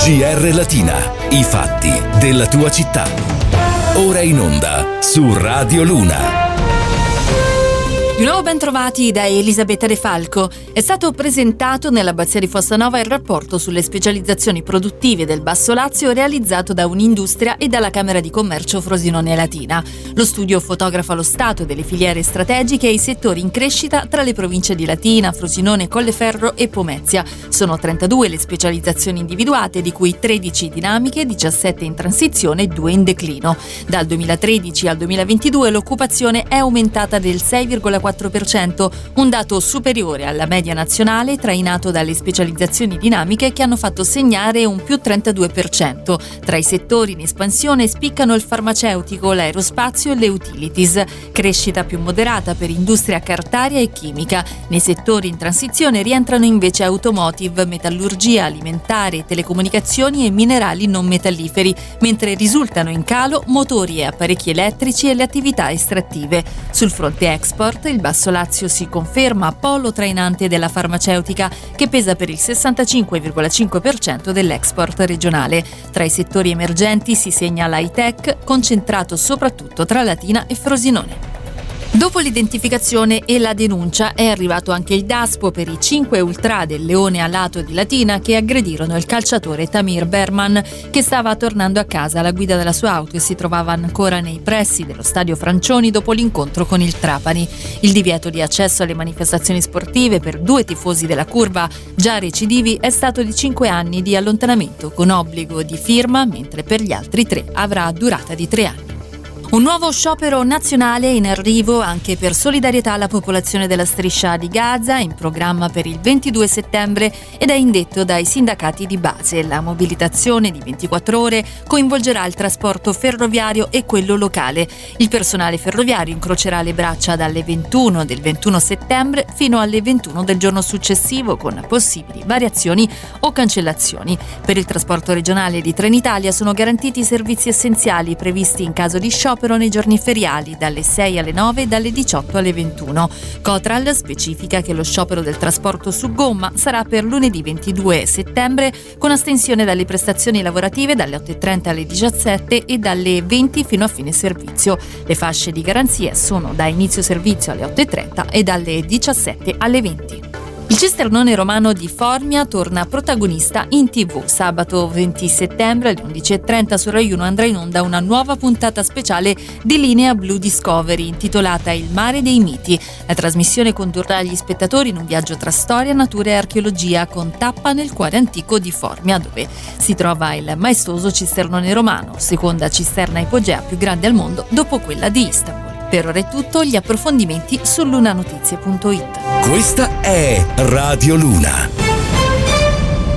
GR Latina, i fatti della tua città. Ora in onda su Radio Luna. Di nuovo ben trovati da Elisabetta De Falco. È stato presentato nell'Abbazia di Fossanova il rapporto sulle specializzazioni produttive del Basso Lazio realizzato da Un'Industria e dalla Camera di Commercio Frosinone Latina. Lo studio fotografa lo stato delle filiere strategiche e i settori in crescita tra le province di Latina, Frosinone, Colleferro e Pomezia. Sono 32 le specializzazioni individuate, di cui 13 dinamiche, 17 in transizione e 2 in declino. Dal 2013 al 2022 l'occupazione è aumentata del 6,4%, un dato superiore alla media nazionale, trainato dalle specializzazioni dinamiche che hanno fatto segnare un più 32%. Tra i settori in espansione spiccano il farmaceutico, l'aerospazio e le utilities. Crescita più moderata per industria cartaria e chimica. Nei settori in transizione rientrano invece automotive, metallurgia, alimentare, telecomunicazioni e minerali non metalliferi, mentre risultano in calo motori e apparecchi elettrici e le attività estrattive. Sul fronte export, il Basso Lazio si conferma polo trainante della farmaceutica, che pesa per il 65,5% dell'export regionale. Tra i settori emergenti si segna l'high tech, concentrato soprattutto tra Latina e Frosinone. Dopo l'identificazione e la denuncia è arrivato anche il DASPO per i 5 ultra del Leone Alato di Latina che aggredirono il calciatore Tamir Berman, che stava tornando a casa alla guida della sua auto e si trovava ancora nei pressi dello stadio Francioni dopo l'incontro con il Trapani. Il divieto di accesso alle manifestazioni sportive per 2 tifosi della Curva, già recidivi, è stato di 5 anni di allontanamento con obbligo di firma, mentre per gli altri 3 avrà durata di 3 anni. Un nuovo sciopero nazionale in arrivo anche per solidarietà alla popolazione della striscia di Gaza, in programma per il 22 settembre ed è indetto dai sindacati di base. La mobilitazione di 24 ore coinvolgerà il trasporto ferroviario e quello locale. Il personale ferroviario incrocerà le braccia dalle 21 del 21 settembre fino alle 21 del giorno successivo, con possibili variazioni o cancellazioni. Per il trasporto regionale di Trenitalia sono garantiti i servizi essenziali previsti in caso di sciopero nei giorni feriali, dalle 6 alle 9 e dalle 18 alle 21. Cotral specifica che lo sciopero del trasporto su gomma sarà per lunedì 22 settembre, con astensione dalle prestazioni lavorative dalle 8:30 alle 17 e dalle 20 fino a fine servizio. Le fasce di garanzia sono da inizio servizio alle 8:30 e dalle 17 alle 20. Il Cisternone Romano di Formia torna protagonista in TV. Sabato 20 settembre alle 11:30 su Rai 1 andrà in onda una nuova puntata speciale di Linea Blu Discovery intitolata Il mare dei miti. La trasmissione condurrà gli spettatori in un viaggio tra storia, natura e archeologia, con tappa nel cuore antico di Formia, dove si trova il maestoso Cisternone Romano, seconda cisterna ipogea più grande al mondo dopo quella di Istanbul. Per ora è tutto, gli approfondimenti su lunanotizie.it. Questa è Radio Luna.